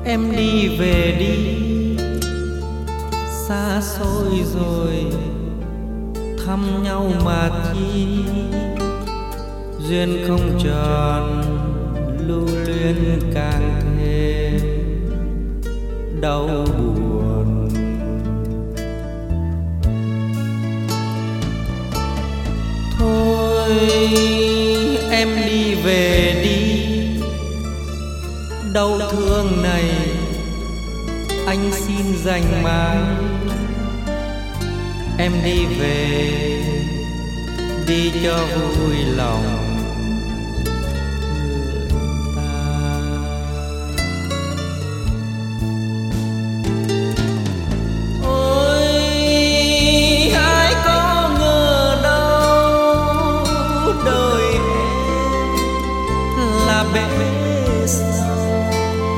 Em đi về đi, xa xôi rồi thăm nhau mà chi, duyên không tròn lưu luyến càng thêm đau buồn. Thôi em đi về đi, đau thương này anh xin dành mang. Em đi về đi cho vui lòng người ta. Ôi ai có ngờ đâu đời em là bể sâu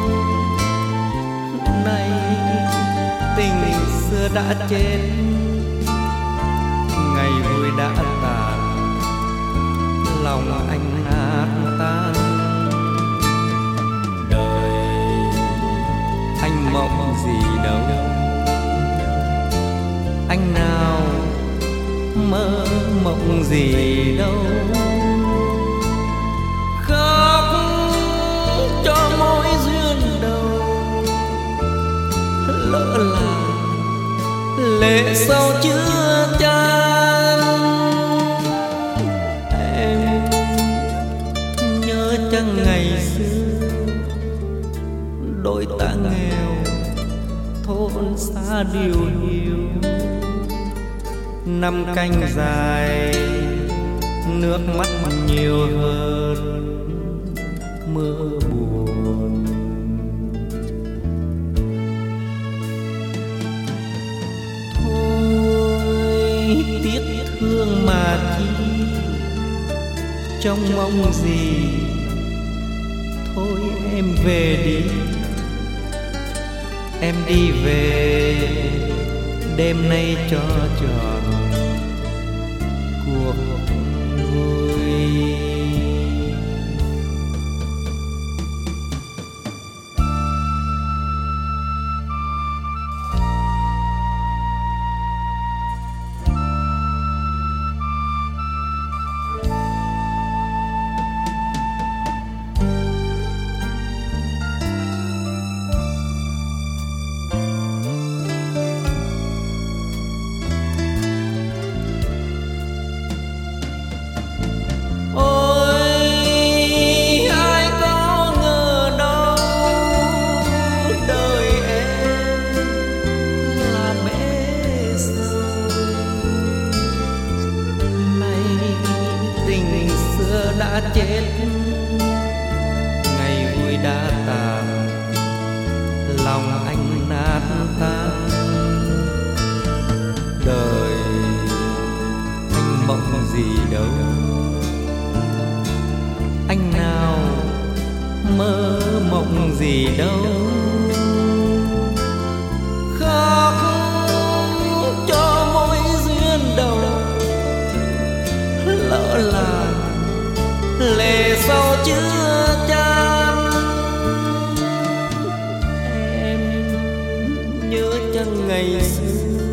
này, tình xưa đã chết, ngày vui đã tàn, lòng anh nát tan. Đời anh mộng gì đâu, anh nào mơ mộng gì đâu. Khóc cho mỗi duyên đầu, lỡ là lệ sâu chưa chan. Em nhớ chăng ngày xưa đôi ta nghèo thôn xa điều hiu, năm canh dài nước mắt nhiều hơn mưa buồn. Tiếc thương mà chi, trong mong gì thôi em về đi. Em đi về đêm nay cho tròn cuộc vui. Đã chết, ngày vui đã tàn, lòng anh nát tan. Đời anh mộng gì đâu, anh nào mơ mộng gì đâu. Khóc cho mỗi duyên đầu, lỡ là lệ sâu chưa chan. Em nhớ chăng ngày xưa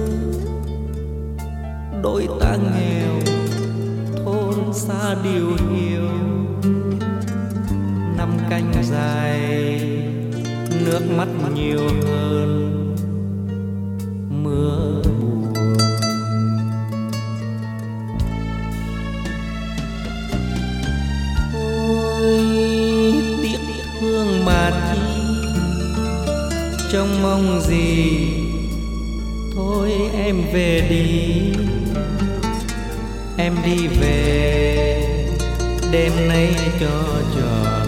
đôi ta nghèo thôn xa điều hiu, năm canh dài nước mắt nhiều hơn mưa buồn. Tiếc thương mà chi, trông mong gì thôi em về đi. Em đi về đêm nay cho tròn